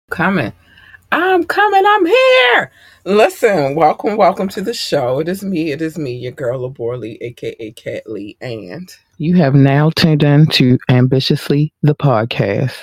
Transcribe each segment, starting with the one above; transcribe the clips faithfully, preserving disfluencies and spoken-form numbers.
Coming. I'm coming. I'm here. Listen, welcome, welcome to the show. It is me. It is me, your girl, Labora Lee, aka Cat Lee, and You have now tuned in to Ambitiously the podcast.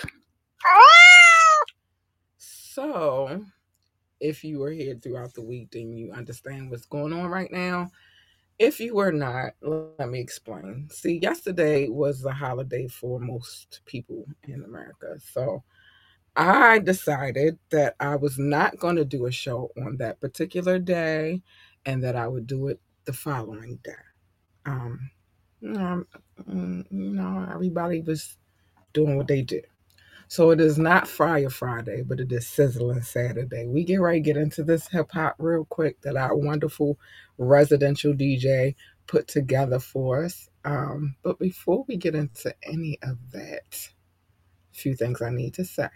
so if you were here throughout the week, then you understand what's going on right now. If you were not, let me explain. See, yesterday was a holiday for most people in America. So I decided that I was not going to do a show on that particular day and that I would do it the following day. Um, you know, you know, everybody was doing what they do. So it is not Fire Friday, but it is Sizzling Saturday. We get ready to get into this hip hop real quick that our wonderful residential D J put together for us. Um, but before we get into any of that, a few things I need to say.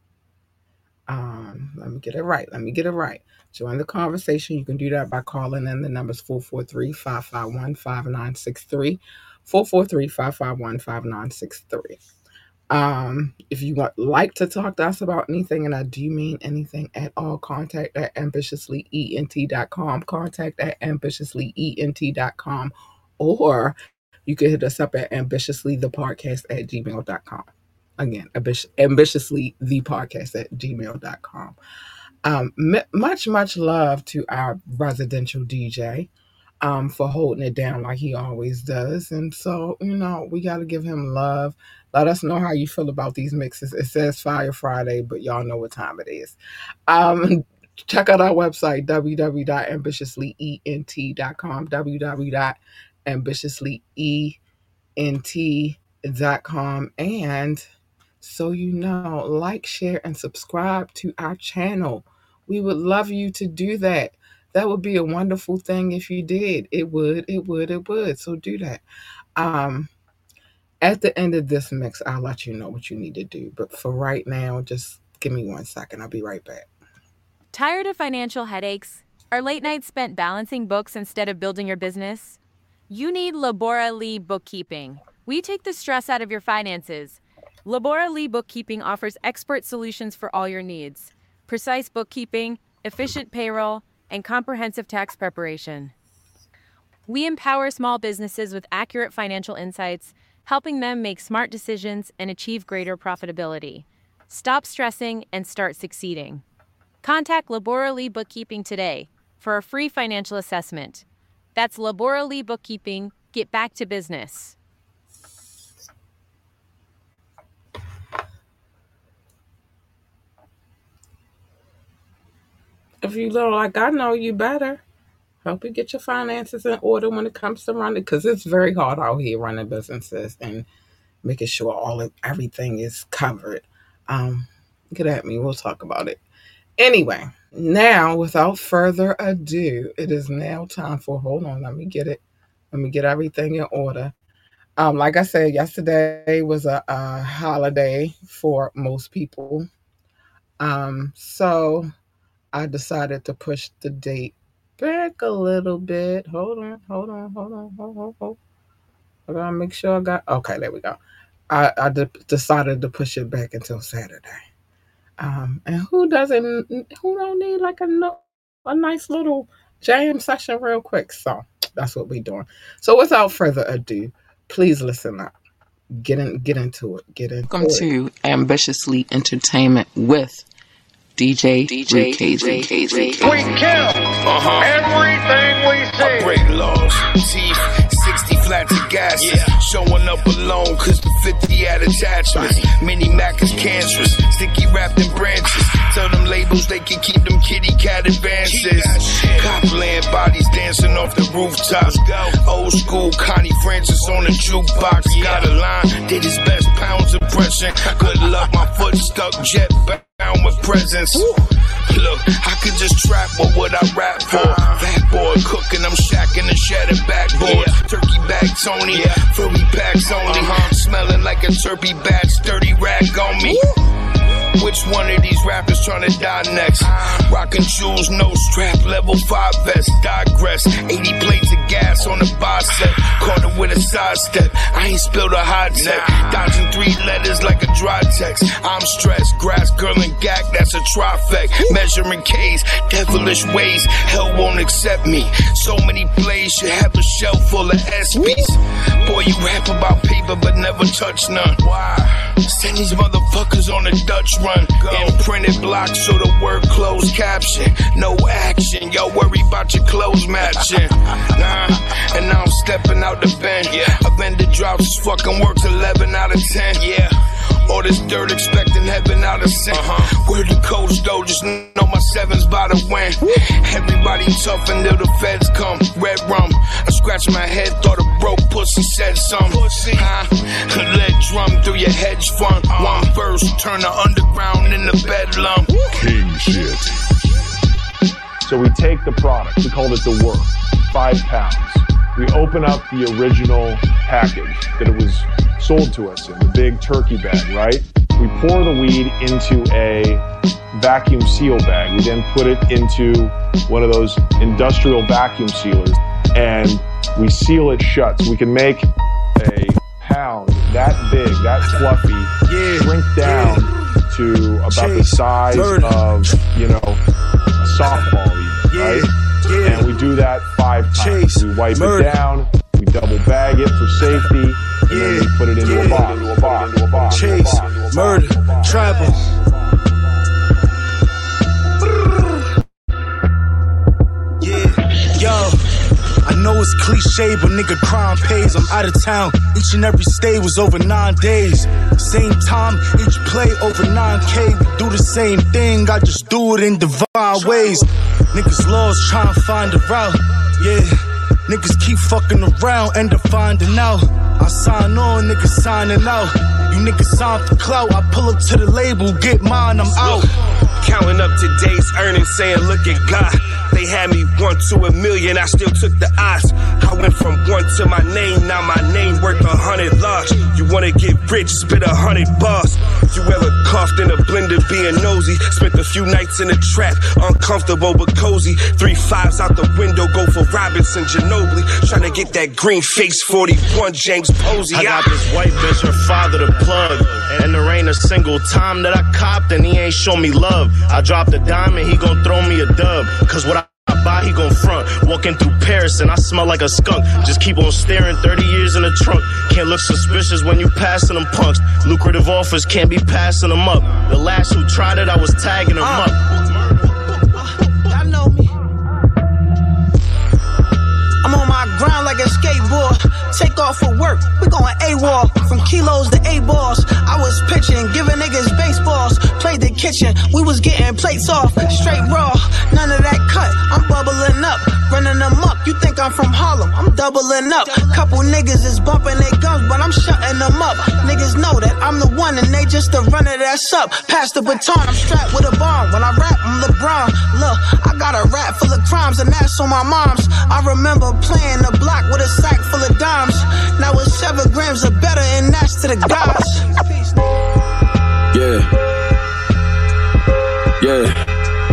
Um, let me get it right. Let me get it right. Join the conversation. You can do that by calling in. The number's four four three, five five one, five nine six three. four four three, five five one, five nine six three. Um, if you want like to talk to us about anything, and I do mean anything at all, contact at ambitiously ent dot com, contact at ambitiously ent dot com, or you can hit us up at ambitiously the podcast at gmail dot com. Again, ambitiously the podcast at gmail dot com. Um, m- much, much love to our residential D J um, for holding it down like he always does. And so, you know, we got to give him love. Let us know how you feel about these mixes. It says Fire Friday, but y'all know what time it is. Um, check out our website, w w w dot ambitiously ent dot com, w w w dot ambitiously ent dot com, and so you know, like, share, and subscribe to our channel. We would love you to do that. That would be a wonderful thing if you did. It would, it would, it would. So do that. Um, at the end of this mix, I'll let you know what you need to do. But for right now, just give me one second. I'll be right back. Tired of financial headaches? Are late nights spent balancing books instead of building your business? You need Labora Lee Bookkeeping. We take the stress out of your finances. Labora Lee Bookkeeping offers expert solutions for all your needs: precise bookkeeping, efficient payroll, and comprehensive tax preparation. We empower small businesses with accurate financial insights, helping them make smart decisions and achieve greater profitability. Stop stressing and start succeeding. Contact Labora Lee Bookkeeping today for a free financial assessment. That's Labora Lee Bookkeeping. Get back to business. If you look like I know, you better help you get your finances in order when it comes to running, because it's very hard out here running businesses and making sure all of everything is covered. Um, get at me. We'll talk about it. Anyway, now without further ado, it is now time for, hold on, let me get it. Let me get everything in order. Um, like I said, yesterday was a, a holiday for most people. Um, so I decided to push the date back a little bit. Hold on, hold on, hold on, hold on, hold on. I gotta make sure I got, okay, there we go. I, I de- decided to push it back until Saturday. Um, and who doesn't, who don't need like a, no, a nice little jam session real quick? So that's what we're doing. So without further ado, please listen up. Get in, get into it. Get into Welcome it. to Ambitiously Entertainment with D J D J K Z. We kill uh-huh. everything we say. I break laws, teeth, sixty flats of gas. Yeah. Showing up alone cause the fifty had attachments. Mini Mac is cancerous, sticky wrapped in branches. Tell them labels they can keep them kitty cat advances. Copland bodies dancing off the rooftops. Old school Connie Francis on the jukebox. Got a line, did his best pounds impression. Good luck, my foot stuck jet back. With presence. Look, I could just trap, but what I rap for? Fat boy cooking, I'm shacking the shattered backboard. Turkey bag Tony, Philly packs only. Smelling like a turkey bat, sturdy rag on me. Which one of these rappers tryna die next? Rockin' jewels, no strap, level five vest, digress. eighty plates of gas on the bicep, caught it with a sidestep. I ain't spilled a hot tech, dodging three letters like a dry text. I'm stressed, grass, girl, and gack, that's a trifecta. Measuring K's, devilish ways, hell won't accept me. So many plays, should have a shelf full of S Bs. Boy, you rap about paper, but never touch none. Why? Send these motherfuckers on a Dutch run. Imprinted block, so the word closed caption. No action, y'all worry about your clothes matching. Nah, and now I'm stepping out the bend. A vendor drops his fucking works eleven out of ten. Yeah. All this dirt expecting heaven out of sin. Uh-huh. Where the coach though, just know my seven's by the win. Everybody tough until the feds come. Red rum, I scratched my head, thought a broke pussy said something. Pussy. Huh? Let drum through your hedge fund. Uh-huh. One verse, turn the underground into bedlam. King shit. So we take the product, we called it the work, five pounds. We open up the original package that it was sold to us in, the big turkey bag, right? We pour the weed into a vacuum seal bag. We then put it into one of those industrial vacuum sealers and we seal it shut. So we can make a pound that big, that fluffy, yeah, shrink down yeah. to about Chase, the size murder. of, you know, a softball even, yeah, right? Yeah. And we do that five times. Chase, we wipe murder. it down, we double bag it for safety, and yeah. then we put it into yeah. a box, into a box, into a box. Chase, into a box, murder, tribal. Yeah, yo. I know it's cliche, but nigga, crime pays. I'm out of town. Each and every stay was over nine days. Same time, each play over nine K. We do the same thing, I just do it in divine ways. Niggas lost, trying to find a route. Yeah, niggas keep fucking around, end up finding out. I sign on, niggas signing out. You niggas sign for clout, I pull up to the label, get mine, I'm out. Counting up today's earnings, saying look at God. They had me one to a million, I still took the odds. I went from one to my name, now my name worth a hundred large. You wanna get rich, spit a hundred bars. You ever coughed in a blender being nosy? Spent a few nights in a trap, uncomfortable but cozy. Three fives out the window, go for Robinson Ginobili. Tryna get that green face forty-one James Posey. I got this white bitch, her father the plug. And there ain't a single time that I copped and he ain't show me love. I dropped a diamond, he gon' throw me a dub. Cause what I I buy, he gon' front. Walking through Paris and I smell like a skunk. Just keep on staring, thirty years in the trunk. Can't look suspicious when you passing them punks. Lucrative offers, can't be passing them up. The last who tried it, I was tagging them uh, up. Y'all know me. I'm on my grind like a skateboard. Take off for work, we going AWOL. From kilos to A-balls. I was pitching, giving niggas baseballs. Played the kitchen, we was getting plates off. Straight raw, none of that cut. I'm bubbling up, running them up. You think I'm from Harlem, I'm doubling up. Couple niggas is bumping their guns, but I'm shutting them up. Niggas know that I'm the one and they just the runner that's up. Pass the baton, I'm strapped with a bomb. When I rap, I'm LeBron. Look, I got a rap full of crimes and that's on my mom's. I remember playing the block with a sack full of dimes. Now it's seven grams of better and that's to the gods. Yeah. Yeah.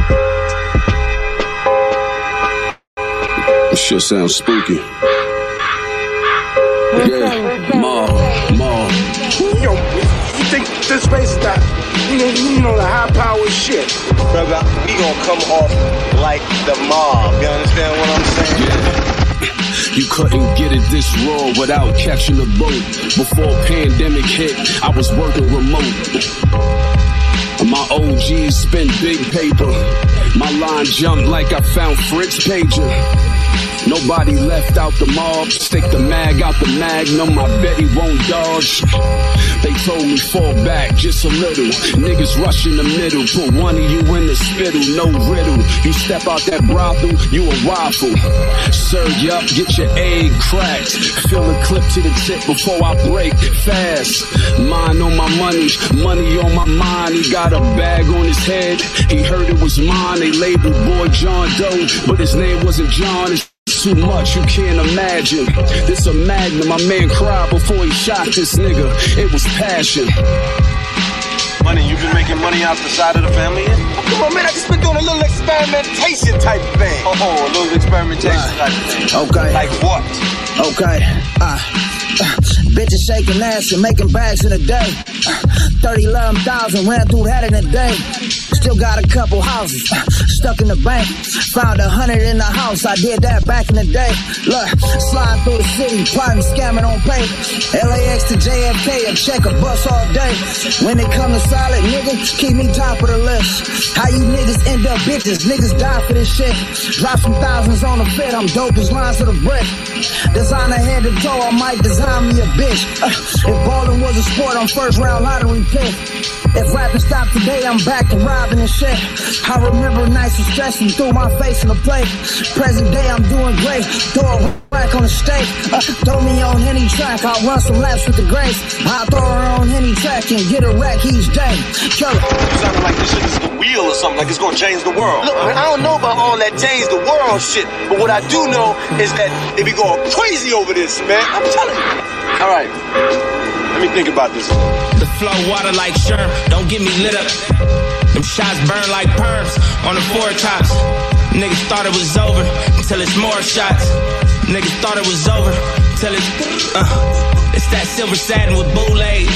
This shit sounds spooky. Yeah. Ma, ma. Yo, you think this space is that, you know, you know, the high power shit? Brother, we gonna come off like the mob. You understand what I'm saying? Yeah. You couldn't get it this raw without catching a boat. Before pandemic hit, I was working remote. My O Gs spent big paper. My line jumped like I found Fritz Pager. Nobody left out the mob. Stick the mag out the magnum. I bet he won't dodge. They told me fall back just a little. Niggas rush in the middle. Put one of you in the spittle. No riddle. You step out that brothel, you a waffle. Serve you up, get your egg cracked. Fill a clip to the tip before I break fast. Mind on my money, money on my mind. He got a bag on his head. He heard it was mine. They labeled boy John Doe, but his name wasn't John. It's too much, you can't imagine. This a magnum, my man cried before he shot this nigga. It was passion. Money, you been making money out the side of the family yet? Oh, come on, man, I just been doing a little experimentation type thing. Oh, oh a little experimentation right. type thing. Okay. Like what? Okay. Uh, uh, bitches shaking ass and making bags in a day. Uh, thirty, eleven thousand ran through that in a day. Still got a couple houses uh, stuck in the bank. Found a hundred in the house. I did that back in the day. Look, sliding through the city, plotting, scamming on paper. L A X to J F K, a check a bus all day. When it come to solid, nigga, keep me top of the list. How you niggas end up bitches? Niggas die for this shit. Drop some thousands on the fit. I'm dope as lines to the brick. Designer head to toe, I might design me a bitch. Uh, if ballin' was a sport, I'm first round lottery pick. If rapping stopped today, I'm back to robbing and shit. I remember nights of stressing through my face in the plate. Present day, I'm doing great. Throw a rack on the stake. Uh, throw me on any track, I'll run some laps with the grace. I'll throw her on any track and get a rack each day. Kill it. You sounding like this shit is the wheel or something, like it's gonna change the world. Look, man, I don't know about all that change the world shit, but what I do know is that they be going crazy over this, man. I'm telling you. All right, let me think about this. The flow water like sherm, don't get me lit up. Them shots burn like perms on the four tops. Niggas thought it was over until it's more shots. Niggas thought it was over until it's uh, it's that silver satin with bootleg.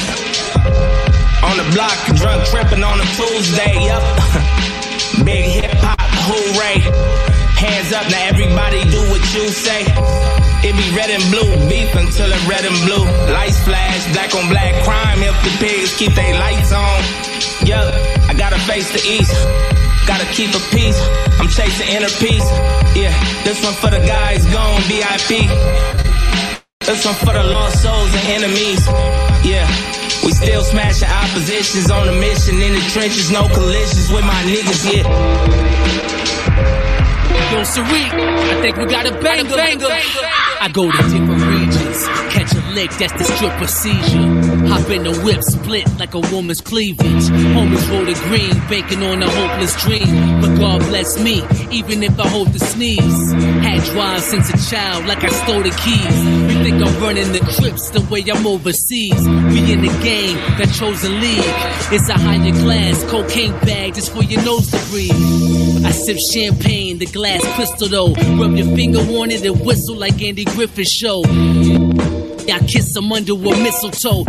On the block, drunk tripping on a Tuesday, yup. Big hip hop, hooray. Hands up, now everybody do what you say. It be red and blue, beef until it red and blue. Lights flash, black on black crime. Help the pigs keep their lights on. Yup, I gotta face the east. Gotta keep a peace. I'm chasing inner peace. Yeah, this one for the guys gone V I P. This one for the lost souls and enemies. Yeah, we still smashing oppositions on a mission in the trenches. No collisions with my niggas, yeah. Yo, Sariq, I think we got a banger, banger. I go to different regions, catch a lick, that's the strip procedure. Hop in the whip, split like a woman's cleavage. Homies roll the green, banking on a hopeless dream. But God bless me, even if I hold the sneeze. Had drive since a child, like I stole the keys. You think I'm running the Crips the way I'm overseas? We in the game, that chosen league. It's a higher class, cocaine bag just for your nose to breathe. I sip champagne, the glass crystal though. Rub your finger on it and whistle like Andy Griffith show. I kiss him under a mistletoe.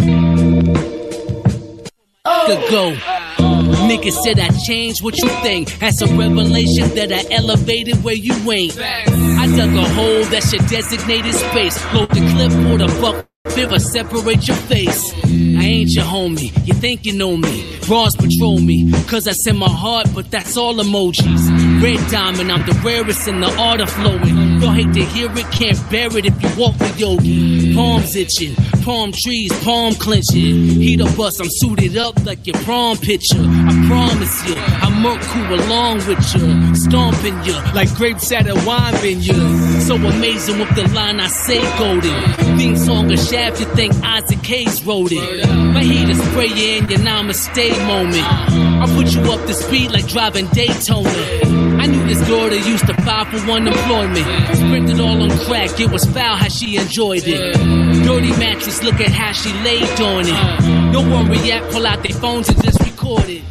Good go. Niggas said I changed, what you think? That's a revelation that I elevated where you ain't. I dug a hole, that's your designated space. Load the clip for the buck. Fever separate your face. I ain't your homie, you think you know me. Bras patrol me, cause I send my heart, but that's all emojis. Red diamond, I'm the rarest in the art of flowing. Y'all hate to hear it, can't bear it if you walk with Yogi. Palms itching, palm trees, palm clenching. Heat a bus, I'm suited up like your prom picture. I promise you, I'm murk cool along with you. Stomping you, like grapes at a wine vineyard. So amazing with the line I say golden. Theme song of Shaft, you think Isaac Hayes wrote it. My heat is spray you in your namaste moment. I put you up to speed like driving Daytona. I knew this girl that used to file for unemployment. Spent it all on crack, it was foul how she enjoyed it. Dirty mattress, look at how she laid on it. No one react, pull out their phones and just record it.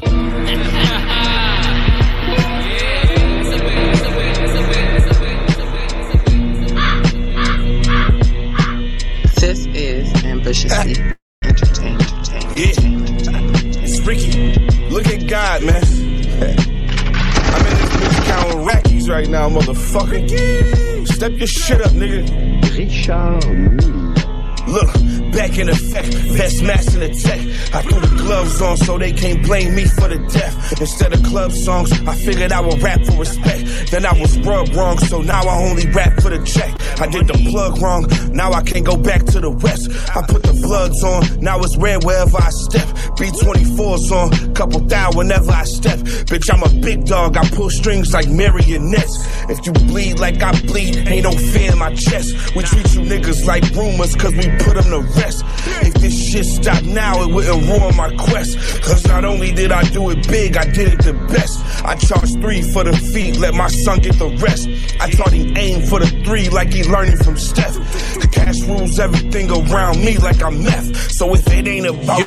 This is Ambitiously Entertainment. Yeah, it's Ricky. Look at God, man. I'm in this bitch counting rackies right now, motherfucker. Step your shit up, nigga. Richard. Look, back in effect, vest mask in the tech. I threw the gloves on so they can't blame me for the death. Instead of club songs, I figured I would rap for respect. Then I was rubbed wrong, so now I only rap for the check. I did the plug wrong, now I can't go back to the west. I put the bloods on, now it's red wherever I step. B twenty-fours on, couple thou whenever I step. Bitch, I'm a big dog, I pull strings like marionettes. If you bleed like I bleed, ain't no fear in my chest. We treat you niggas like rumors, cause we put them to rest. If this shit stopped now, it wouldn't ruin my quest. Cause not only did I do it big, I did it the best. I charged three for the feet, let my son get the rest. I taught him aim for the three like he learning from Steph. The cash rules everything around me like I'm meth. So if it ain't about your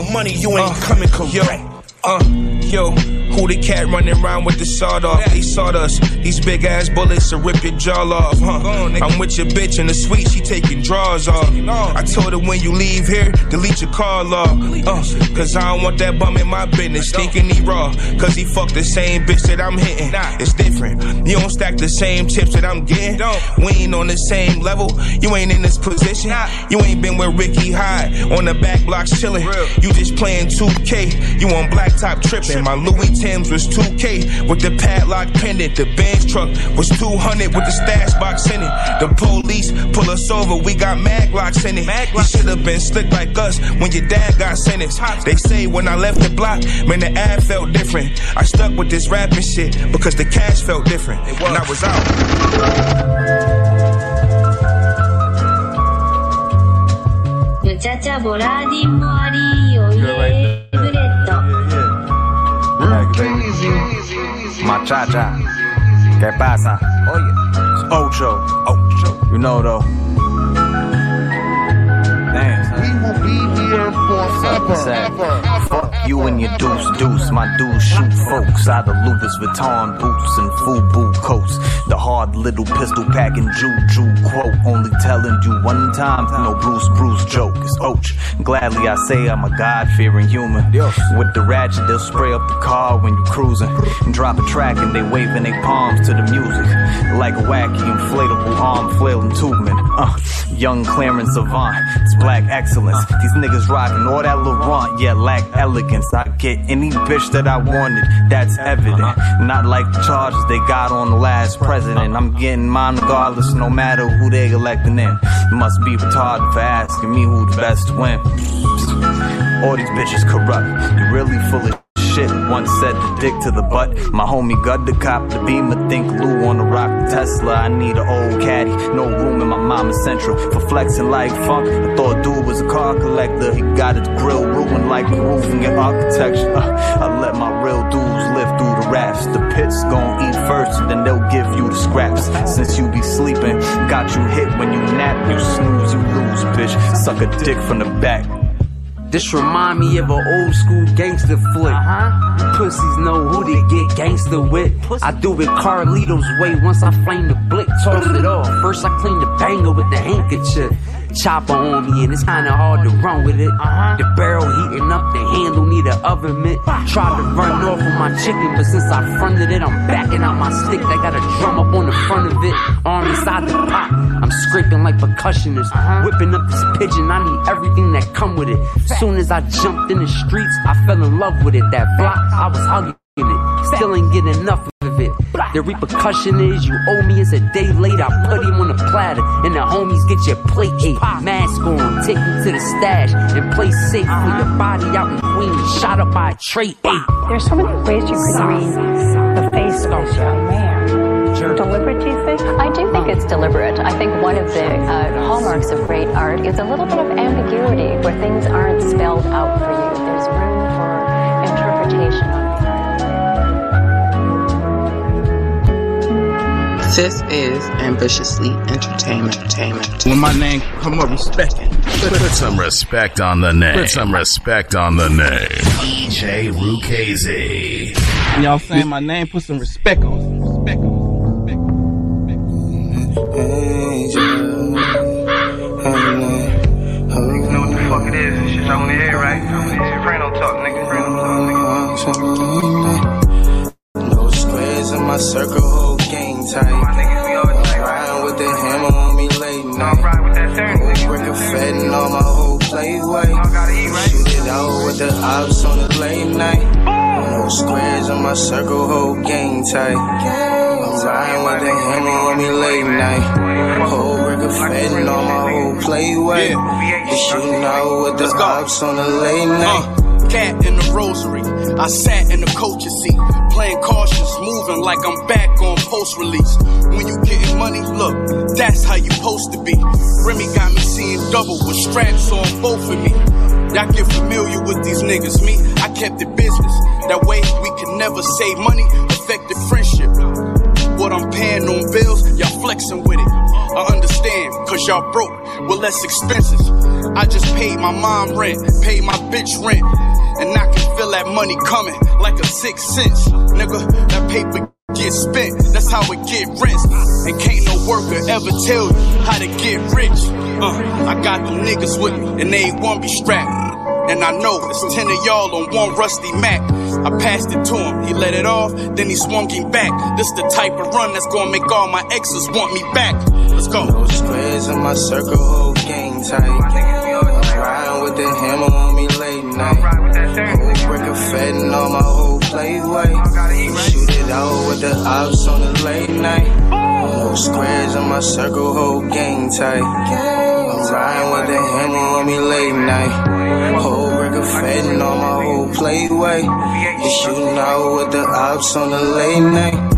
money, you ain't uh, coming correct. Yo, uh, yo. Who the cat running around with the sawed off? They sawed us. These big ass bullets will rip your jaw off, huh? I'm with your bitch in the suite, she taking draws off. I told her when you leave here, delete your call off. Uh, Cause I don't want that bum in my business. Thinking he raw, cause he fucked the same bitch that I'm hitting. It's different. You don't stack the same chips that I'm getting. We ain't on the same level. You ain't in this position. You ain't been with Ricky Hyde on the back blocks chilling. You just playing two K. You on blacktop tripping. My Louis Tim's was two K with the padlock pendant. The Benz truck was two hundred with the stash box in it. The police pull us over, we got mag locks in it. You should've been slick like us when your dad got sentenced. They say when I left the block, man, the ad felt different. I stuck with this rapping shit because the cash felt different. And I was out. Muchacha volá di mori, oye, bretto. Machacha, ¿qué pasa? Oye, it's Ocho. Ocho. You know though. Damn, son. We will be here forever. Fuck you and your deuce deuce. My dudes shoot folks out of Louis Vuitton boots and FUBU coats. The hard little pistol packing juju quote. Only telling you one time, no Bruce Bruce joke. It's Och. Gladly I say I'm a God-fearing human. With the ratchet, they'll spray up the car when you cruising. And drop a track and they waving their palms to the music. Like a wacky inflatable arm flailing tubeman. Uh, young Clarence Savant. It's black excellence. These niggas rocking all that Laurent, yet lack elegance. I get any bitch that I wanted, that's evident. Not like the charges they got on the last president. I'm getting mine regardless, no matter who they electing in. Must be retarded for asking me who the best to win. All these bitches corrupt, you really full of shit. Once said the dick to the butt. My homie got the cop, the Beamer, think Lou on the rock the Tesla. I need an old caddy, no room in my mama's central for flexing like funk. I thought dude was a car collector. He got his grill ruined like the roofing and architecture. Uh, I let my real dudes live through the raps. The pits gon' eat first, then they'll give you the scraps. Since you be sleeping, got you hit when you nap. You snooze, you lose, bitch. Suck a dick from the back. This remind me of an old school gangster flick. Uh-huh. Pussies know who they get gangster with. I do it Carlito's way once I flame the blick. Toss it off. First I clean the banger with the handkerchief. Chopper on me and it's kinda hard to run with it. Uh-huh. The barrel heating up, the handle need an oven mitt. Tried to run off with my chicken, but since I fronted it, I'm backing out my stick. I got a drum up on the front of it, arm inside the pot. I'm scraping like percussionists, uh-huh. Whipping up this pigeon. I need everything that come with it. Soon as I jumped in the streets, I fell in love with it. That block, I was hugging it. Still ain't getting enough of it. The repercussion is you owe me, it's a day late. I put him on a platter and the homies get your plate ate. Mask on, take you to the stash and play safe for your body out in Queens. Shot up by a trait eight. There's so many ways you could read the face of this young man. Deliberate, do you think? I do think it's deliberate. I think one of the uh, hallmarks of great art is a little bit of ambiguity where things aren't spelled out for you. There's room for interpretation on This is Ambitiously Entertainment. Entertainment. When my name come up, respect it. Put, put some respect on the name. Put some respect on the name. D J Rukazy. Y'all saying my name? Put some respect on it. Respect on it. Niggas know what the fuck it is. This shit's on the air, right? Soprano talk, nigga. Soprano talk, nigga. No squares in my circle, whole game tight. Riding with the hammer on me late night. Whole brick of fed and all my whole play white. Shoot it out with the ops on the late night. No squares in my circle, whole game tight. I'm riding with the hammer on me late night. Whole brick of fed and all my whole play white. They shooting out with the ops on the late night. Cat in the rosary, I sat in the coach's seat, playing cautious, moving like I'm back on post-release. When you getting money, look, that's how you supposed to be. Remy got me seeing double with straps on both of me. Y'all get familiar with these niggas, me, I kept it business. That way we could never save money, affected friendship. What I'm paying on bills, y'all flexing with it. I understand, cause y'all broke with less expenses. I just paid my mom rent, paid my bitch rent, and I can feel that money coming like a sixth sense. Nigga, that paper get spent, that's how it get rinsed. And can't no worker ever tell you how to get rich. Uh, I got them niggas with me, and they ain't one be strapped. And I know it's ten of y'all on one rusty Mac. I passed it to him, he let it off, then he swung him back. This the type of run that's gonna make all my exes want me back. Let's go. No squares in my circle, whole gang tight. I'm riding with the hammer on me late night. Whole brick of fat and all my whole plate white. Shoot it out with the ops on the late night. No squares in my circle, whole gang tight. I'm riding with the hammer on me late night. Whole brick of fat and all my whole plate white. You shooting out with the ops on the late night.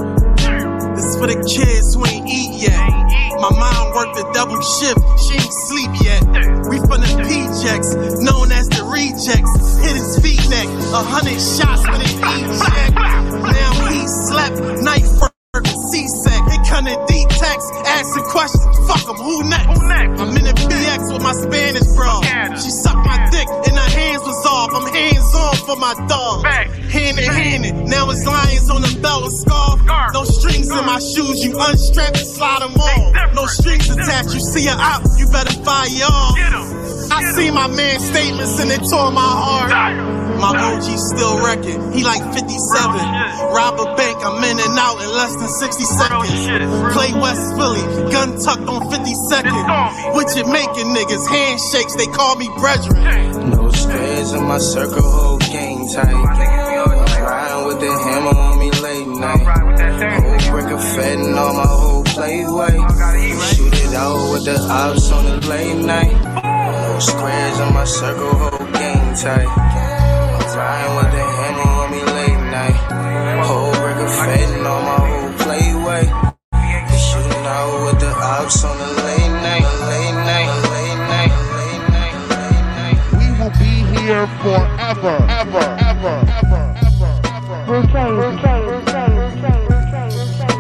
This is for the kids who ain't eat yet. My mom worked a double shift, she ain't sleep yet. We from the P-Jacks, known as the rejects. Hit his feet neck, a hundred shots with an eject. Now he slept, night first, C-Sec. He come to D-Tex, asking questions, fuck him, who next? I'm in the B X with my Spanish bro. She sucked my dick and her hands was off. I'm hands on for my dog. Hand in hand, now it's lions on the belt and scarf. No strings in my shoes, you unstrap and slide them on. No strings attached, you see her out, you better fire off. I see my man's statements and it tore my heart. My O G still wrecking, he like fifty-seven. Rob a bank, I'm in and out in less than sixty seconds. Play West Philly, gun tucked on fifty-second. With Jamaican niggas, handshakes, they call me brethren. No squares in my circle, whole gang tight. I'm riding with the hammer on me late night. Whole brick of fat and all my whole plate white. Shoot it out with the ops on the late night. No squares in my circle, whole gang tight. I'm riding with the hammer on me late night. Whole brick of fat and all my whole plate white. Shooting out with the ops on the late night, late night, late night, late night, late night. We will be here forever, ever, ever, ever, ever. Okay, okay, okay, okay, okay,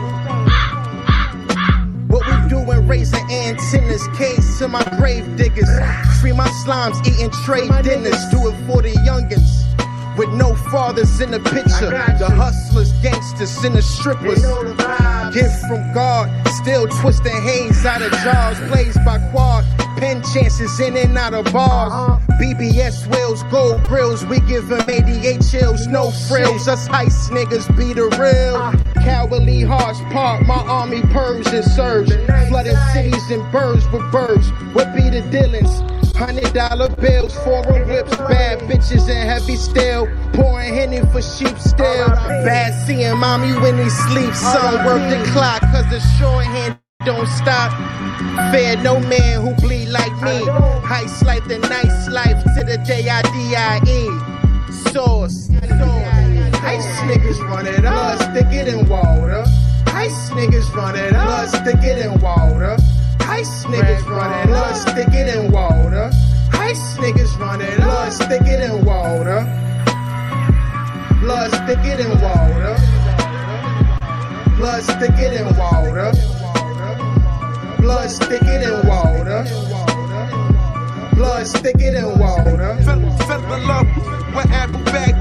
What we doing, raising antennas, case to my grave diggers. Free my slimes, eating trade dinners. Do it for the youngins. With no fathers in the picture. The hustlers, gangsters, and the strippers. Gift from God, still twisting haze out of jars. Blazed by quad, pen chances in and out of bars. B B S wheels, gold grills, we give them eighty-eight chills, no frills. Us heist niggas be the real. Cowardly hearts part, my army purge and surge. Flooded cities and birds with birds. What be the dealings? Hundred dollar bills, foreign whips, bad bitches and heavy steel. Pouring Henny for sheep still. Bad seeing mommy when he sleeps. Son, work the clock, cause the shorthand don't stop. Fear no man who bleed like me. Heist like the nice life to the day I D I E. Source. Heist niggas run it up, stick it in water. Heist niggas run it up, stick it in water. Heist niggas run it up, stick it in water. Heist niggas run it up, stick it in water. Blood, stick it in water. Blood, stick it in water. Blood, stick it in water. Blood, stick it in water. Federal up with apple back.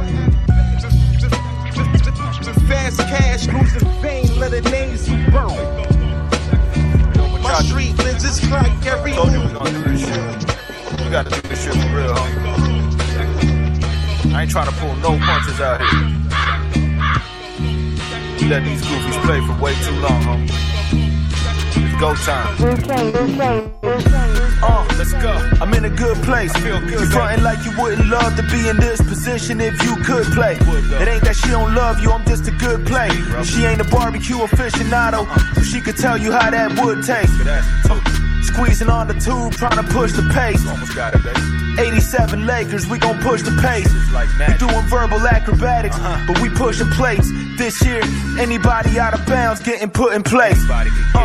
Fast cash, losing vein, let the names burn. My street lives just like every told you we gonna do this shit. We gotta do this shit for real, homie. I ain't trying to pull no punches out here. We let these goofies play for way too long, homie. It's go time. okay, okay, okay. Uh, let's go. I'm in a good place. Feel good. You frontin' like you wouldn't love to be in this position if you could play. It ain't that she don't love you, I'm just a good play. She ain't a barbecue aficionado, she could tell you how that would taste. Uh, squeezing on the tube, trying to push the pace. Almost got it, baby. eighty-seven Lakers, we gon' push the pace. We doing verbal acrobatics, but we pushing plates. This year, anybody out of bounds getting put in place. Uh,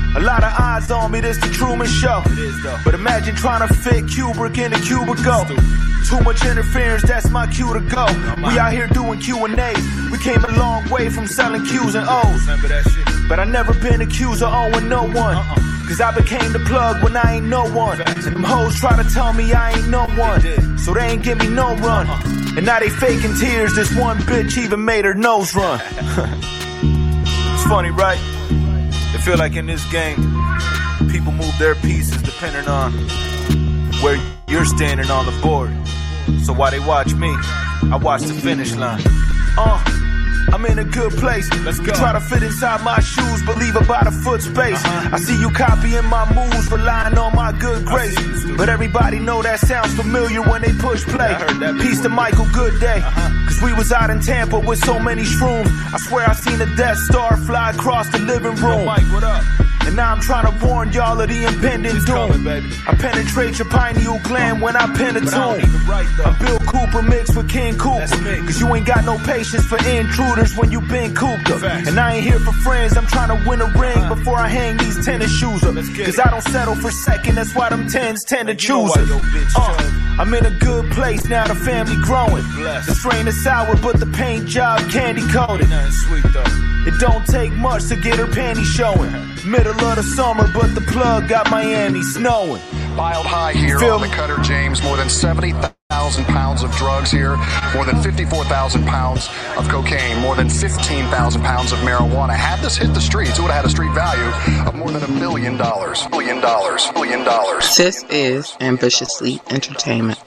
A lot of eyes on me, this the Truman Show. But imagine trying to fit Kubrick in a cubicle. Too much interference, that's my cue to go. We out here doing Q and A's. We came a long way from selling Q's and O's. But I never been accused of owing no one. Cause I became the plug when I ain't no one. And them hoes try to tell me I ain't no one. So they ain't give me no run. And now they faking tears, this one bitch even made her nose run. It's funny, right? It feel like in this game, people move their pieces depending on where you're standing on the board. So while they watch me, I watch the finish line. Uh, I'm in a good place. Let's go. You try to fit inside my shoes, but leave about a foot space. Uh-huh. I see you copying my moves, relying on my good grace. But everybody know that sounds familiar when they push play. Peace to Michael Goodday. Uh-huh. Cause we was out in Tampa with so many shrooms. I swear I seen a Death Star fly across the living room. Yo, Mike, what up? And now I'm trying to warn y'all of the impending doom. Coming, baby. I penetrate your pineal gland when I pen a tune. I'm Bill Cooper mixed with King Cooper. Cause you ain't got no patience for intruders when you been cooped up. And I ain't here for friends, I'm trying to win a ring uh-huh. before I hang these tennis shoes up. Cause I don't settle for second, that's why them tens tend to choose it. Uh, I'm in a good place, now the family growing. The strain is sour, but the paint job candy coated. It don't take much to get her panties showing. Middle of the summer, but the plug got Miami snowing. Filed high here Feel on the Cutter James. More than seventy thousand pounds of drugs here. More than fifty-four thousand pounds of cocaine. More than fifteen thousand pounds of marijuana. Had this hit the streets, it would have had a street value of more than a billion dollars. Billion dollars. Billion dollars. This is Ambitiously Entertainment.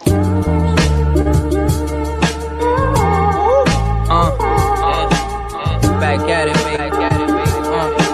Uh, yeah, back at it, baby. Back at it, baby.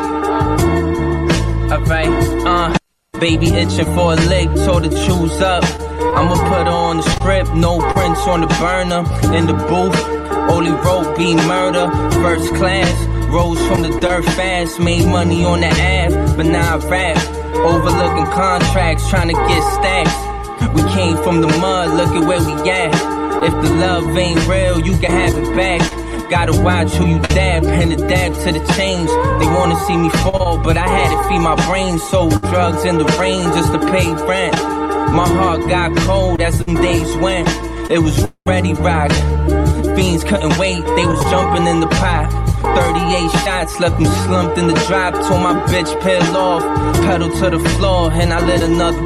Uh, alright, uh, baby itching for a lick, told her choose up. I'ma put her on the script, no prints on the burner. In the booth, only wrote be murder. First class, rose from the dirt fast. Made money on the app, but now I rap. Overlooking contracts, trying to get stacks. We came from the mud, look at where we at. If the love ain't real, you can have it back. Gotta watch who you dab, and the dab to the change. They wanna see me fall, but I had to feed my brain. Sold drugs in the rain just to pay rent. My heart got cold as them days went. It was ready rock. Fiends couldn't wait, they was jumping in the pot. thirty-eight shots left them slumped in the drop. Told my bitch peel off, pedal to the floor, and I lit another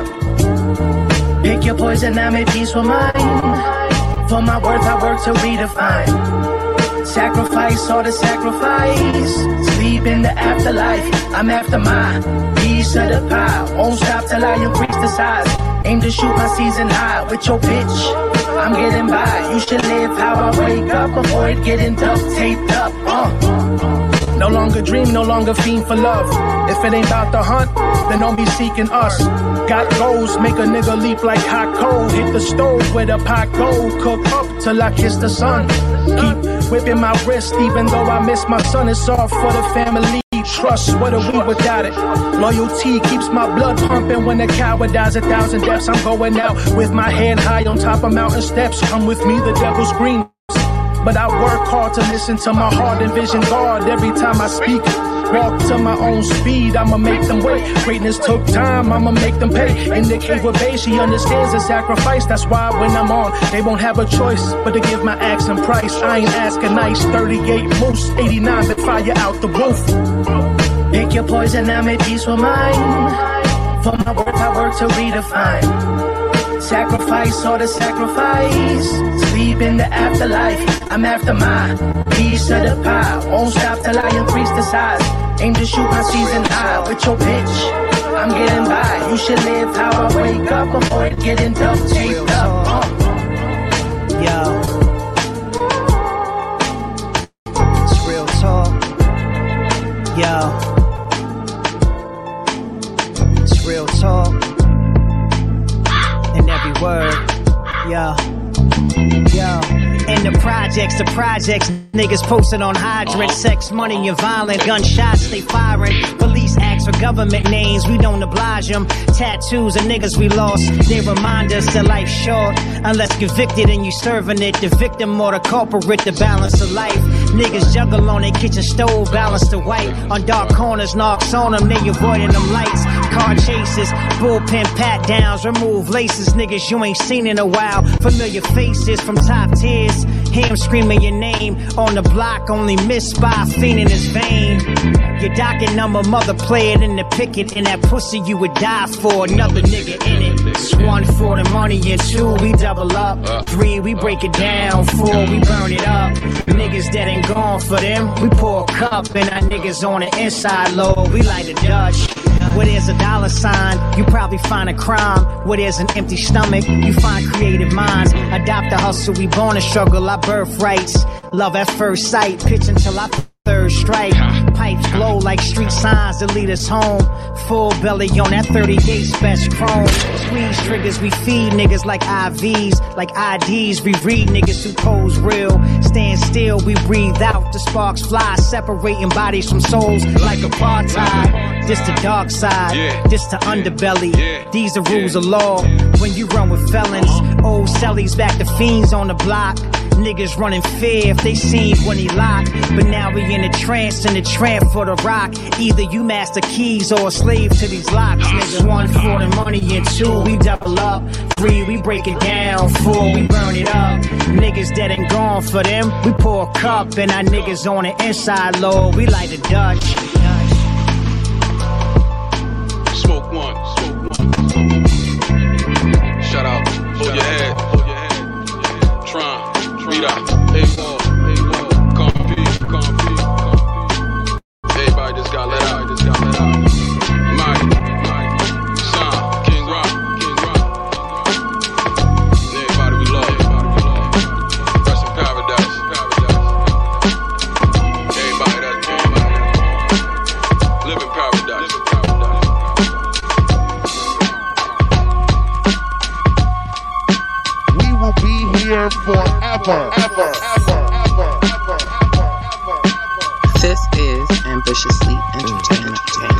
blunt. Pick your poison, I make peace with mine. For my worth, I work to redefine. Sacrifice all the sacrifice. Sleep in the afterlife. I'm after my piece of the pie. Won't stop till I increase the size. Aim to shoot my season high with your bitch. I'm getting by. You should live how I wake up. Avoid getting duct taped up. Uh. No longer dream, no longer fiend for love. If it ain't about the hunt, then don't be seeking us. Got goals, make a nigga leap like hot coal. Hit the stove where the pot gold. Cook up till I kiss the sun. Keep whipping my wrist even though I miss my son. It's all for the family. Trust, what are we without it? Loyalty keeps my blood pumping. When a coward dies a thousand deaths, I'm going out with my head high on top of mountain steps. Come with me, the devil's green. But I work hard to listen to my heart and vision guard every time I speak. Walk to my own speed, I'ma make them wait. Greatness took time, I'ma make them pay. In the cave with Bay, she understands the sacrifice. That's why when I'm on, they won't have a choice but to give my accent price. I ain't asking nice, thirty-eight moose, eighty-nine that fire out the roof. Pick your poison, I make peace with mine. For my worth, I work to redefine. Sacrifice all the sacrifice. Sleep in the afterlife. I'm after my piece of the pie. Won't stop till I increase the size. Aim to shoot my season high with your bitch. I'm getting by. You should live how I wake up. Avoid getting duct taped up. Uh. Yo, it's real talk. Yo, it's real talk. In every word, yo, yo. In the projects, the projects, niggas posted on hydrants, sex, money, and violent, gunshots, they firing. Police ask for government names, we don't oblige them. Tattoos of niggas we lost, they remind us that life's short. Unless convicted and you serving it, the victim or the culprit, the balance of life. Niggas juggle on their kitchen stove, balance the white. On dark corners, knocks on them, they avoiding them lights. Car chases, bullpen pat downs, remove laces. Niggas you ain't seen in a while. Familiar faces from top tiers. Him screaming your name on the block, only missed by a fiend in his vein. Your docket number, mother, play it in the picket. And that pussy you would die for, another nigga in it. It's one for the money, and two, we double up. Three, we break it down. Four, we burn it up. Niggas that ain't gone for them, we pour a cup. And our niggas on the inside low, we like the Dutch. Where there's a dollar sign, you probably find a crime. Where there's an empty stomach, you find creative minds. Adopt the hustle, we born to struggle, our birthrights. Love at first sight, pitch until I third strike. Pipes glow like street signs to lead us home. Full belly on that thirty-eight special chrome. Squeeze triggers, we feed niggas like I Vs. Like I Ds, we read niggas who pose real. Stand still, we breathe out. The sparks fly, separating bodies from souls like apartheid. This the dark side, yeah. This the underbelly. Yeah. These the rules of law. When you run with felons, old cellies back to fiends on the block. Niggas running fear if they seen when he locked. But now we in a trance, in a tramp for the rock. Either you master keys or a slave to these locks. Nigga, one for the money, and two, we double up. Three, we break it down. Four, we burn it up. Niggas that ain't gone for them, we pour a cup. And our niggas on the inside low, we like the Dutch. Smoke one, smoke one. Shout out, hold your head, hold your head. Tron. Beat up, hey wall, hey wall, compete, compete, compete. Everybody just got let out, just got let out. Mike, Mike, Sean, King Rock, King Rock. Everybody we love, everybody we love. Rest in paradise, paradise. Everybody that's, everybody that's live in paradise, live in paradise. We will be here forever. Ever, ever, ever, ever, ever, ever. This is Ambitiously Entertainment.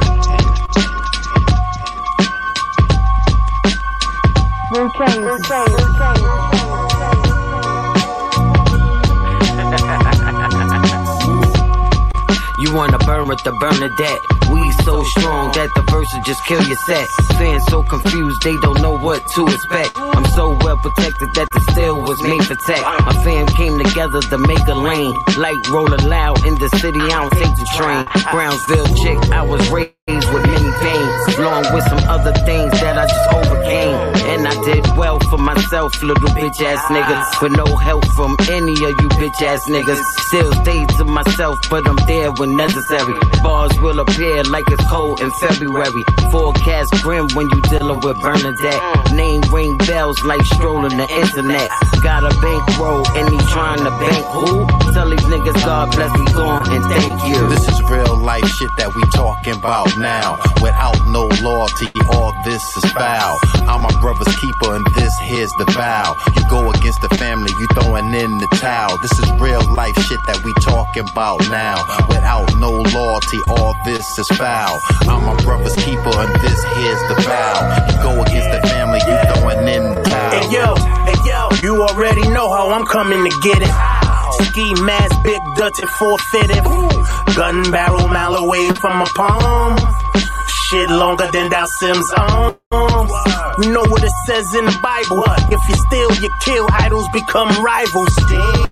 You wanna burn with the Bernadette. We so strong that the verses just kill your set. Fans so confused they don't know what to expect. I'm so well protected that the steel was made for tech. My fam came together to make a lane. Like rolling loud in the city, I don't take the train. Brownsville chick, I was raised with many pains, along with some other things that I just overcame. And I did well for myself, little bitch ass niggas, with no help from any of you bitch ass niggas. Still stayed to myself, but I'm there when necessary. Bars will appear like it's cold in February. Forecast grim when you dealing with Bernadette. Name ring bells like strolling the internet. Got a bankroll and he trying to bank who? Tell these niggas God bless me gone and thank you. This is real life shit that we talking about now. Without no loyalty, all this is foul. I'm my brother's keeper and this here's the vow. You go against the family, you throwing in the towel. This is real life shit that we talking about now. Without no loyalty, all this is foul. I'm my brother's keeper and this here's the vow. You go against the family, you throwing in the towel. Hey yo, hey yo, you already know how I'm coming to get it. Ski mask, big Dutch and forfeited. Gun barrel mile away from my palm. Shit longer than Dow Sims' arms. You know what it says in the Bible. If you steal, you kill, idols become rivals. Damn.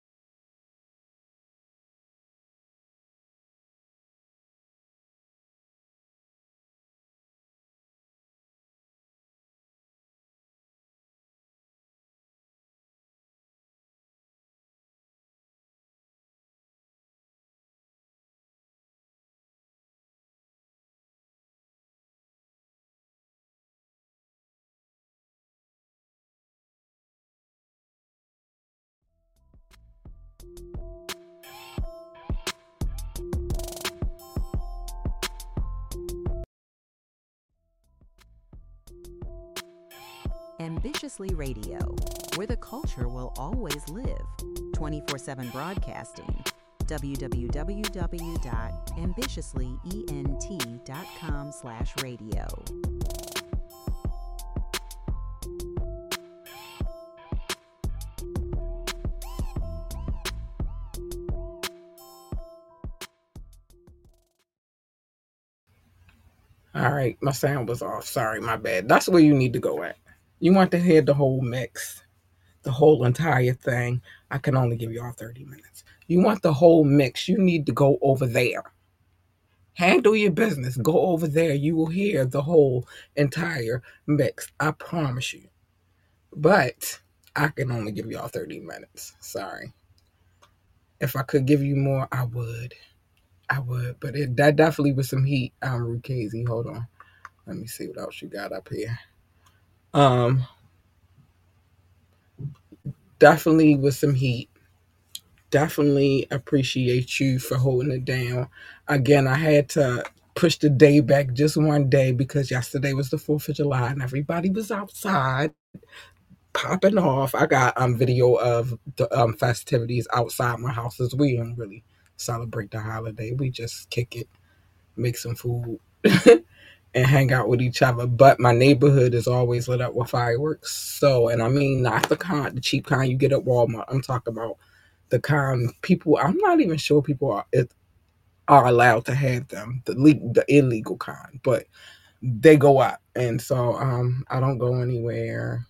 Ambitiously Radio, where the culture will always live. twenty-four seven broadcasting. w w w dot ambitiously ent dot com slash radio. All right, my sound was off. Sorry, my bad. That's where you need to go at. You want to hear the whole mix, the whole entire thing. I can only give you all thirty minutes. You want the whole mix. You need to go over there. Handle your business. Go over there. You will hear the whole entire mix. I promise you. But I can only give you all thirty minutes. Sorry. If I could give you more, I would. I would. But it, that definitely was some heat. I'm Rukazy. Hold on. Let me see what else you got up here. Um, definitely with some heat. Definitely appreciate you for holding it down. Again, I had to push the day back just one day because yesterday was the fourth of July and everybody was outside popping off. I got um video of the um festivities outside my house as we don't really celebrate the holiday. We just kick it, make some food, and hang out with each other. But my neighborhood is always lit up with fireworks. So, and I mean, not the kind, the cheap kind you get at Walmart. I'm talking about the kind people, I'm not even sure people are are allowed to have them, the le- the illegal kind, but they go up. And so um, I don't go anywhere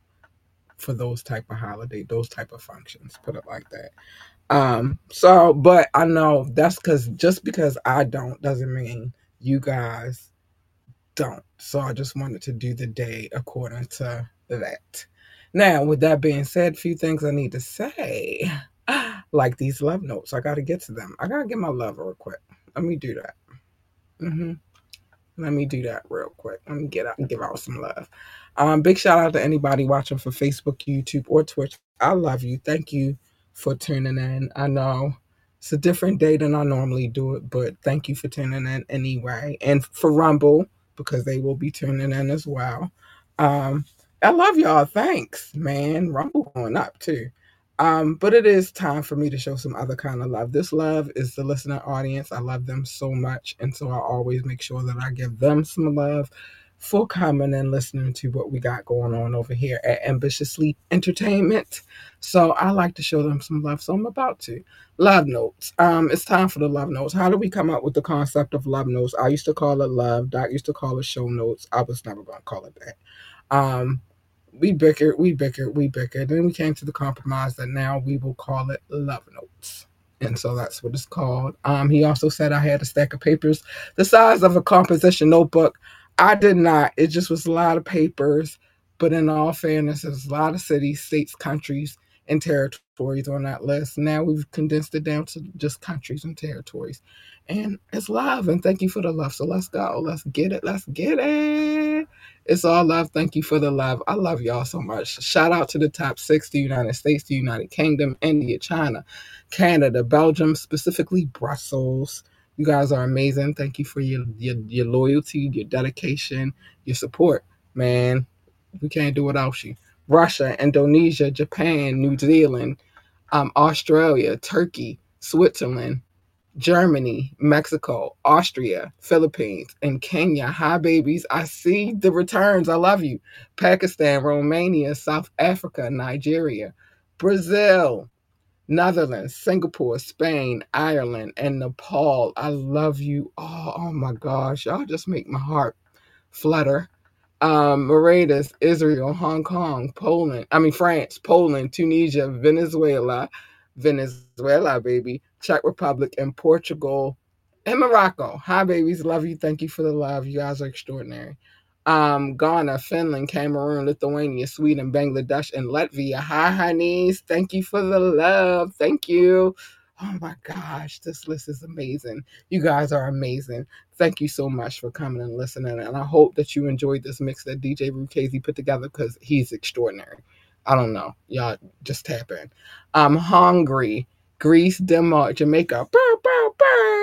for those type of holiday, those type of functions, put it like that. Um, so, but I know that's because just because I don't doesn't mean you guys don't. So I just wanted to do the day according to that. Now, with that being said, a few things I need to say. Like these love notes. I got to get to them. I got to get my love real quick. Let me do that. Mm-hmm. Let me do that real quick. Let me get out and give out some love. Um, big shout out to anybody watching for Facebook, YouTube, or Twitch. I love you. Thank you for tuning in. I know it's a different day than I normally do it, but thank you for tuning in anyway. And for Rumble, because they will be tuning in as well. Um, I love y'all. Thanks, man. Rumble going up too. Um, but it is time for me to show some other kind of love. This love is the listener audience. I love them so much. And so I always make sure that I give them some love for coming and listening to what we got going on over here at Ambitiously Entertainment. So I like to show them some love. So I'm about to. Love notes. Um, it's time for the love notes. How do we come up with the concept of love notes? I used to call it love. Doc used to call it show notes. I was never going to call it that. Um, We bickered, we bickered, we bickered. Then we came to the compromise that now we will call it love notes. And so that's what it's called. Um, he also said I had a stack of papers the size of a composition notebook. I did not. It just was a lot of papers. But in all fairness, there's a lot of cities, states, countries, and territories on that list. Now we've condensed it down to just countries and territories. And it's love. And thank you for the love. So let's go. Let's get it. Let's get it. It's all love. Thank you for the love. I love y'all so much. Shout out to the top six, the United States, the United Kingdom, India, China, Canada, Belgium, specifically Brussels. You guys are amazing. Thank you for your, your, your loyalty, your dedication, your support. Man, we can't do without you. Russia, Indonesia, Japan, New Zealand, um, Australia, Turkey, Switzerland, Germany, Mexico, Austria, Philippines, and Kenya. Hi, babies. I see the returns. I love you. Pakistan, Romania, South Africa, Nigeria, Brazil, Netherlands, Singapore, Spain, Ireland, and Nepal. I love you. Oh, oh my gosh. Y'all just make my heart flutter. Um, Mauritius, Israel, Hong Kong, Poland, I mean France, Poland, Tunisia, Venezuela, Venezuela, baby, Czech Republic, and Portugal, and Morocco. Hi, babies. Love you. Thank you for the love. You guys are extraordinary. Um, Ghana, Finland, Cameroon, Lithuania, Sweden, Bangladesh, and Latvia. Hi, honeys. Thank you for the love. Thank you. Oh my gosh, this list is amazing. You guys are amazing. Thank you so much for coming and listening. And I hope that you enjoyed this mix that D J Rukazy put together because he's extraordinary. I don't know. Y'all just tap in. I'm hungry. Greece, Denmark, Jamaica. Bow, bow,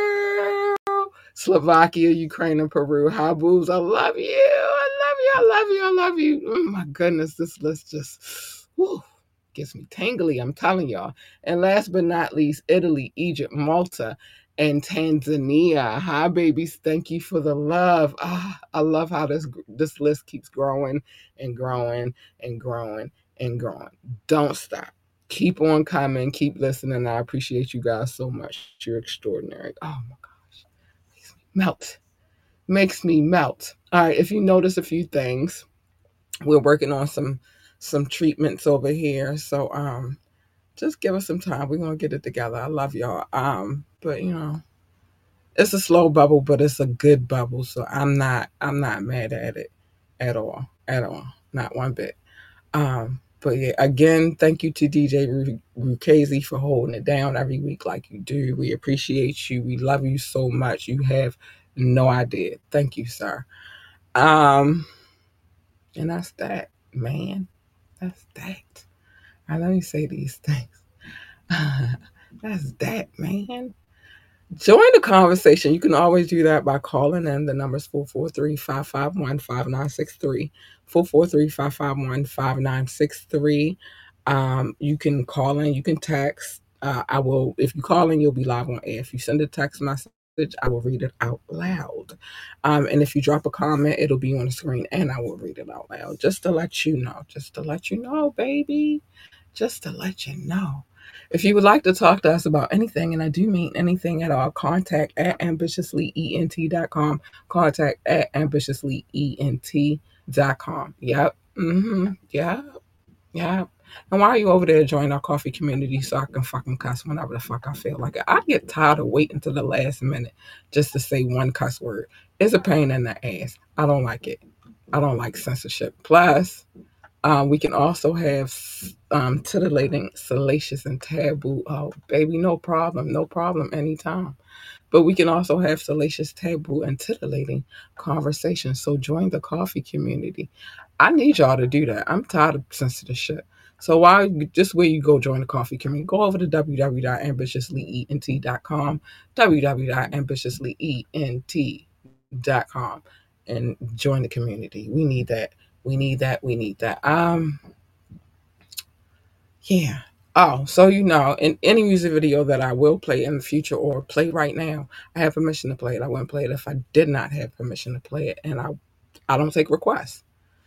bow. Slovakia, Ukraine, and Peru. Hi, boobs. I love you. I love you. I love you. I love you. Oh my goodness, this list just whew, gets me tingly. I'm telling y'all. And last but not least, Italy, Egypt, Malta, and Tanzania. Hi, babies. Thank you for the love. Ah, I love how this this list keeps growing and growing and growing and growing. Don't stop. Keep on coming. Keep listening. I appreciate you guys so much. You're extraordinary. Oh, my gosh. Makes me melt. makes me melt. All right, if you notice a few things, we're working on some some treatments over here. So um just give us some time. We're gonna get it together. I love y'all. Um, but you know, it's a slow bubble, but it's a good bubble. So I'm not I'm not mad at it at all. At all. Not one bit. Um, but yeah, again, thank you to D J Rukazi for holding it down every week like you do. We appreciate you. We love you so much. You have no idea. Thank you, sir. Um, and that's that, man. That's that. All right, let me say these things. That's that, man. Join the conversation. You can always do that by calling in. The number is four four three, five five one, five nine six three. four four three, five five one, five nine six three. Um, you can call in. You can text. Uh, I will. If you call in, you'll be live on air. If you send a text message, I will read it out loud. Um, and if you drop a comment, it'll be on the screen, and I will read it out loud. Just to let you know. Just to let you know, baby. Just to let you know. If you would like to talk to us about anything, and I do mean anything at all, contact at ambitiously E N T dot com. Contact at ambitiously E N T dot com. Yep. Mm-hmm. Yep. Yep. And while you over there, join our coffee community so I can fucking cuss whenever the fuck I feel like it. I get tired of waiting to the last minute just to say one cuss word. It's a pain in the ass. I don't like it. I don't like censorship. Plus, Um, we can also have um, titillating, salacious, and taboo. Oh, baby, no problem. No problem anytime. But we can also have salacious, taboo, and titillating conversations. So join the coffee community. I need y'all to do that. I'm tired of sensitive shit. So while just where you go join the coffee community, go over to w w w dot ambitiously E N T dot com, w w w dot ambitiously E N T dot com, and join the community. We need that. We need that. We need that. Um, yeah. Oh, so you know, in any music video that I will play in the future or play right now, I have permission to play it. I wouldn't play it if I did not have permission to play it, and I, I don't take requests.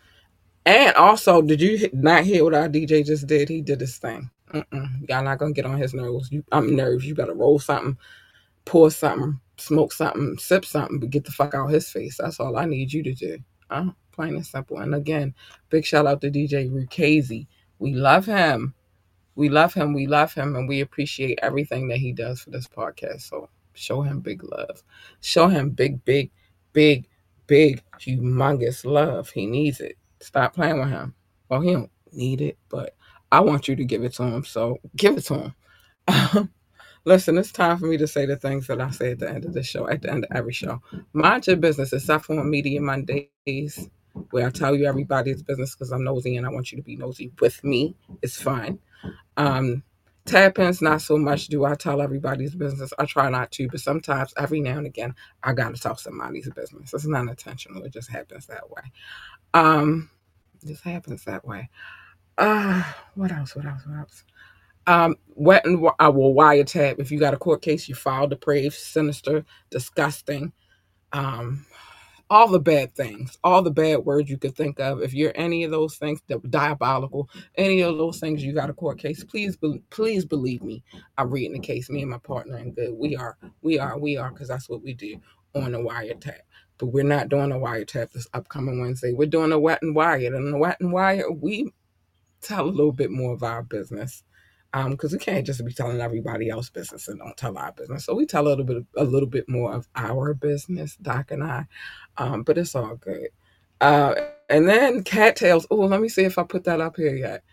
And also, did you not hear what our D J just did? He did his thing. Mm-mm. Y'all not gonna get on his nerves. You, I'm nerves. You better roll something, pour something, smoke something, sip something, but get the fuck out of his face. That's all I need you to do. Huh? Plain and simple. And again, big shout out to D J Rukazi. We love him. We love him. We love him. And we appreciate everything that he does for this podcast. So show him big love. Show him big, big, big, big, humongous love. He needs it. Stop playing with him. Well, he don't need it, but I want you to give it to him. So give it to him. Listen, it's time for me to say the things that I say at the end of the show, at the end of every show. Mind your business, except for on Media Mondays, where I tell you everybody's business because I'm nosy and I want you to be nosy with me. It's fine. Um, Tap-ins, not so much do I tell everybody's business. I try not to, but sometimes, every now and again, I got to tell somebody's business. It's not intentional. It just happens that way. Um, it just happens that way. Uh, what else? What else? What else? Um, wet and I will wiretap. If you got a court case, you file depraved, sinister, disgusting, um, all the bad things, all the bad words you could think of. If you're any of those things, diabolical, any of those things, you got a court case. Please, be, please believe me. I'm reading the case. Me and my partner and good. We are, we are, we are, because that's what we do on the wiretap. But we're not doing a wiretap this upcoming Wednesday. We're doing a wet and wired, and the wet and wire, we tell a little bit more of our business. Um, because we can't just be telling everybody else's business and don't tell our business. So we tell a little bit, a little bit more of our business, Doc and I. Um, but it's all good. Uh, and then Cattails. Oh, let me see if I put that up here yet.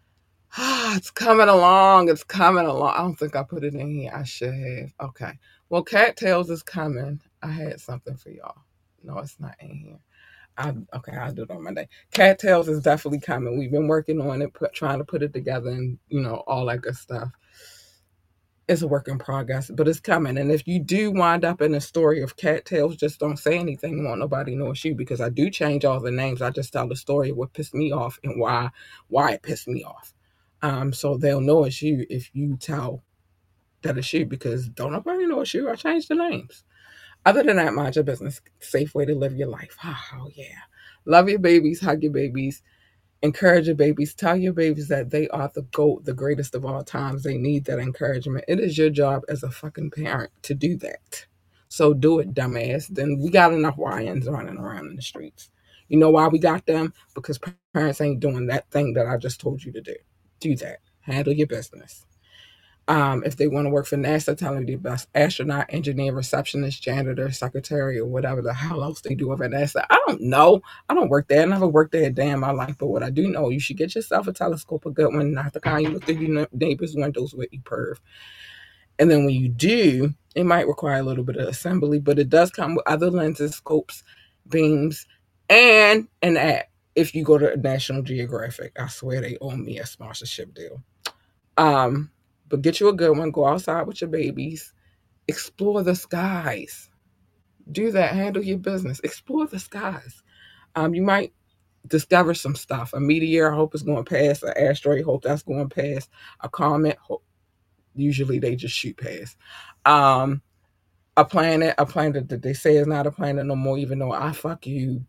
Ah, it's coming along. It's coming along. I don't think I put it in here. I should have. Okay. Well, Cattails is coming. I had something for y'all. No, it's not in here. I, okay, I'll do it on Monday. Cattails is definitely coming. We've been working on it, put, trying to put it together and, you know, all that good stuff. It's a work in progress, but it's coming. And if you do wind up in a story of Cattails, just don't say anything. Want nobody know it's you, because I do change all the names. I just tell the story of what pissed me off and why why it pissed me off. Um, so they'll know it's you if you tell that it's you, because don't nobody know it's you. I changed the names. Other than that, mind your business. Safe way to live your life. Oh, yeah. Love your babies. Hug your babies. Encourage your babies. Tell your babies that they are the GOAT, the greatest of all times. They need that encouragement. It is your job as a fucking parent to do that. So do it, dumbass. Then we got enough Y Ns running around in the streets. You know why we got them? Because parents ain't doing that thing that I just told you to do. Do that. Handle your business. Um, if they want to work for NASA, tell them to be best astronaut, engineer, receptionist, janitor, secretary, or whatever the hell else they do over at NASA. I don't know. I don't work there. I never worked there a day in my life. But what I do know, you should get yourself a telescope, a good one, not the kind you look through your neighbor's windows with, you perv. And then when you do, it might require a little bit of assembly, but it does come with other lenses, scopes, beams, and an app. If you go to National Geographic, I swear they owe me a sponsorship deal. Um, but get you a good one. Go outside with your babies. Explore the skies. Do that. Handle your business. Explore the skies. Um, you might discover some stuff. A meteor, I hope it's going past. An asteroid, hope that's going past. A comet, hope. Usually they just shoot past. Um, a planet, a planet that they say is not a planet no more, even though I fuck you.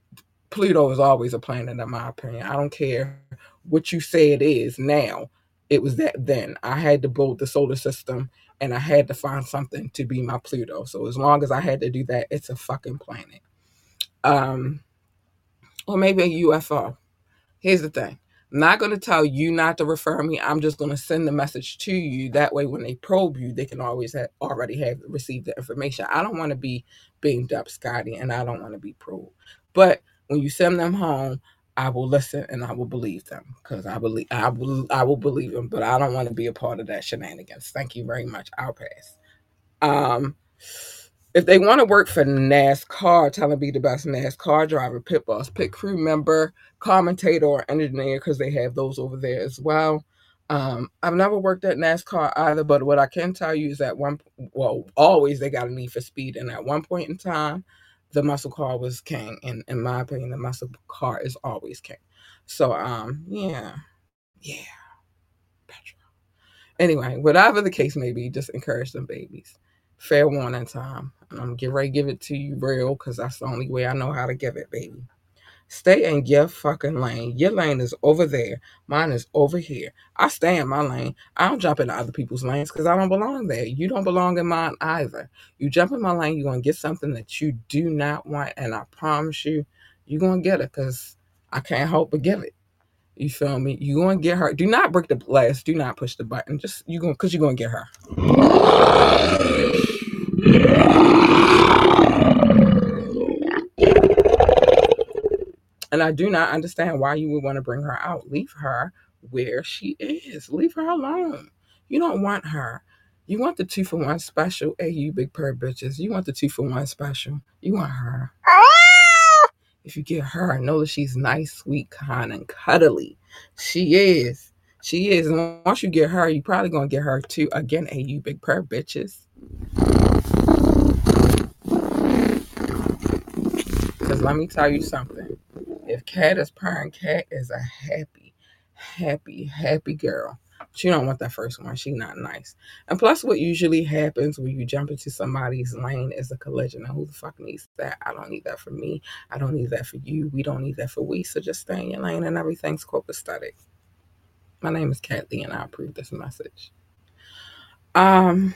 Pluto is always a planet in my opinion. I don't care what you say it is now. It was that then. I had to build the solar system and I had to find something to be my Pluto. So as long as I had to do that, it's a fucking planet. Um, or maybe a U F O. Here's the thing. I'm not going to tell you not to refer me. I'm just going to send the message to you. That way, when they probe you, they can always have, already have received the information. I don't want to be beamed up, Scotty, and I don't want to be probed. But when you send them home, I will listen and I will believe them because I believe I will I will believe them. But I don't want to be a part of that shenanigans. Thank you very much. I'll pass. Um. If they want to work for NASCAR, tell them to be the best NASCAR driver, pit boss, pit crew member, commentator, or engineer, because they have those over there as well. Um, I've never worked at NASCAR either, but what I can tell you is that one, well, always they got a need for speed, and at one point in time, the muscle car was king, and in my opinion, the muscle car is always king. So, um, yeah, yeah, petrol. Anyway, whatever the case may be, just encourage them babies. Fair warning time. I'm going to get ready to give it to you real because that's the only way I know how to give it, baby. Stay in your fucking lane. Your lane is over there. Mine is over here. I stay in my lane. I don't jump into other people's lanes because I don't belong there. You don't belong in mine either. You jump in my lane, you're going to get something that you do not want, and I promise you, you're going to get it because I can't help but give it. You feel me? You're going to get her. Do not break the glass. Do not push the button. Just, you going because you're going to get her. And I do not understand why you would want to bring her out. Leave her where she is. Leave her alone. You don't want her. You want the two for one special. Hey, you big purr bitches. You want the two for one special. You want her. If you get her, know that she's nice, sweet, kind, and cuddly. She is. She is. And once you get her, you're probably going to get her too. Again, hey, you big purr bitches. Because let me tell you something. If Cat is purring, Cat is a happy, happy, happy girl. She don't want that first one. She not nice. And plus, what usually happens when you jump into somebody's lane is a collision. And who the fuck needs that? I don't need that for me. I don't need that for you. We don't need that for we. So just stay in your lane and everything's copacetic. My name is Cat Lee and I approve this message. Um,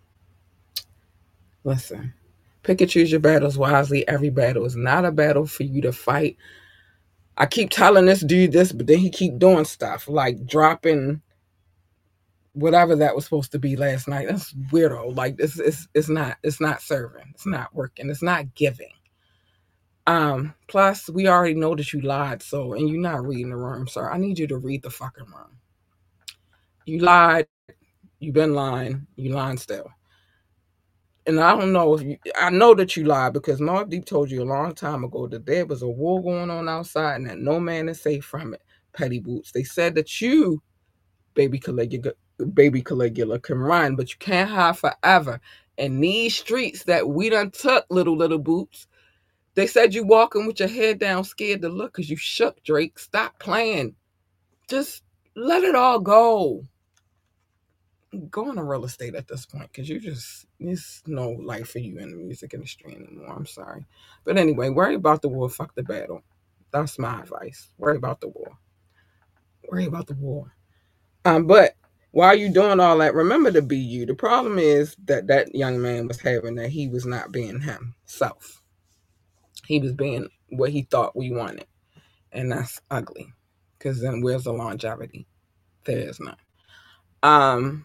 listen. Pick and choose your battles wisely. Every battle is not a battle for you to fight. I keep telling this dude this, but then he keep doing stuff like dropping whatever that was supposed to be last night. That's weirdo. Like this is it's not it's not serving. It's not working. It's not giving. Um, plus we already know that you lied, so and you're not reading the room, sir. I need you to read the fucking room. You lied, you've been lying, you lying still. And I don't know if you, I know that you lied because Mobb Deep told you a long time ago that there was a war going on outside and that no man is safe from it. Petty Boots. They said that you, baby Caligula, baby Caligula, can run, but you can't hide forever. And these streets that we done took, little, little Boots, they said you walking with your head down, scared to look because you shook, Drake. Stop playing. Just let it all go. Go into real estate at this point because you just, there's no life for you in the music industry anymore. I'm sorry. But anyway, worry about the war. Fuck the battle. That's my advice. Worry about the war. Worry about the war. Um, but while you doing all that, remember to be you. The problem is that that young man was having that he was not being himself. He was being what he thought we wanted. And that's ugly. Because then where's the longevity? There is none. Um,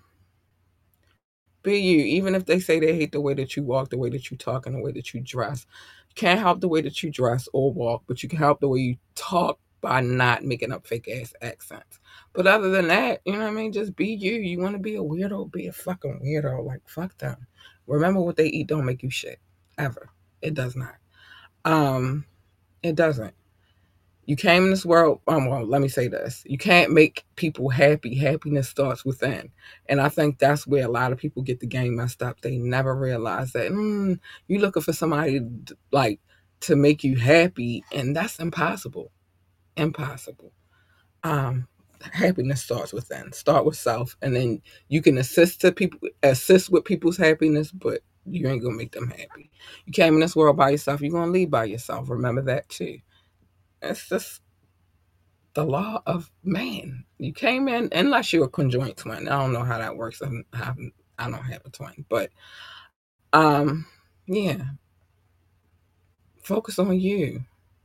be you. Even if they say they hate the way that you walk, the way that you talk, and the way that you dress. You can't help the way that you dress or walk, but you can help the way you talk by not making up fake ass accents. But other than that, you know what I mean? Just be you. You want to be a weirdo? Be a fucking weirdo. Like, fuck them. Remember, what they eat don't make you shit. Ever. It does not. Um, it doesn't. You came in this world, um, well, let me say this. You can't make people happy. Happiness starts within. And I think that's where a lot of people get the game messed up. They never realize that mm, you're looking for somebody like to make you happy, and that's impossible. Impossible. Um, happiness starts within. Start with self, and then you can assist to people, assist with people's happiness, but you ain't gonna make them happy. You came in this world by yourself. You're gonna leave by yourself. Remember that too. It's just the law of man. You came in, unless you're a conjoined twin. I don't know how that works. I haven't, I don't have a twin, but um, yeah. Focus on you.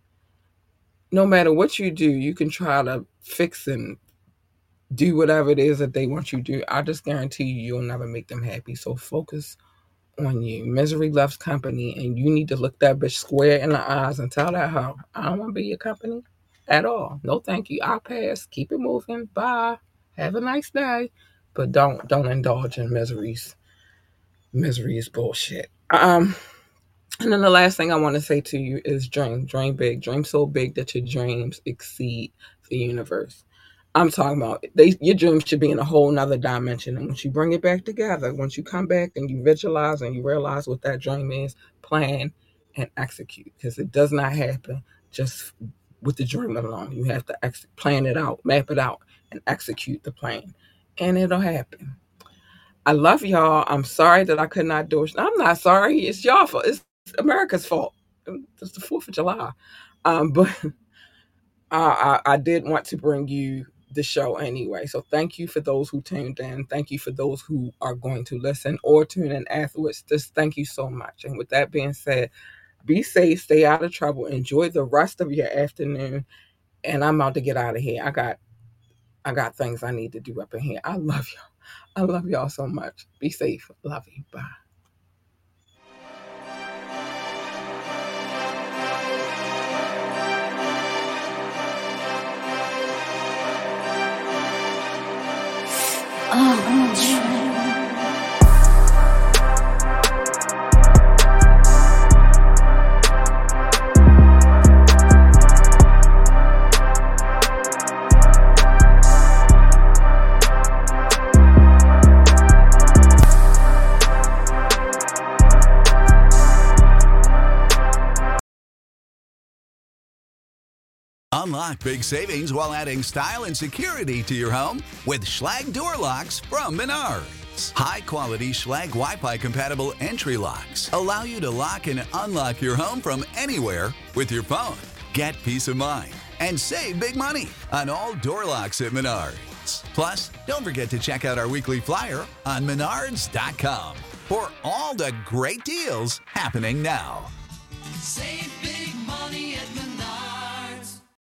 No matter what you do, you can try to fix and do whatever it is that they want you to do. I just guarantee you, you'll never make them happy. So focus on you. Misery loves company, and you need to look that bitch square in the eyes and tell that hoe, I don't want to be your company at all. No, thank you. I'll pass. Keep it moving. Bye. Have a nice day. But don't don't indulge in miseries. Misery is bullshit. Um. And then the last thing I want to say to you is dream. Dream big. Dream so big that your dreams exceed the universe. I'm talking about they, your dreams should be in a whole nother dimension. And once you bring it back together, once you come back and you visualize and you realize what that dream is, plan and execute. Because it does not happen just with the dream alone. You have to ex- plan it out, map it out, and execute the plan. And it'll happen. I love y'all. I'm sorry that I could not do it. I'm not sorry. It's y'all fault. It's America's fault. It's the fourth of July. Um, but I, I, I did want to bring you the show anyway. So thank you for those who tuned in. Thank you for those who are going to listen or tune in afterwards. Just thank you so much. And with that being said, be safe, stay out of trouble, enjoy the rest of your afternoon. And I'm about to get out of here. I got I got things I need to do up in here. I love y'all. I love y'all so much. Be safe. Love you. Bye. Oh, Unlock big savings while adding style and security to your home with Schlage door locks from Menards. High-quality Schlage Wi-Fi compatible entry locks allow you to lock and unlock your home from anywhere with your phone. Get peace of mind and save big money on all door locks at Menards. Plus, don't forget to check out our weekly flyer on menards dot com for all the great deals happening now. Save big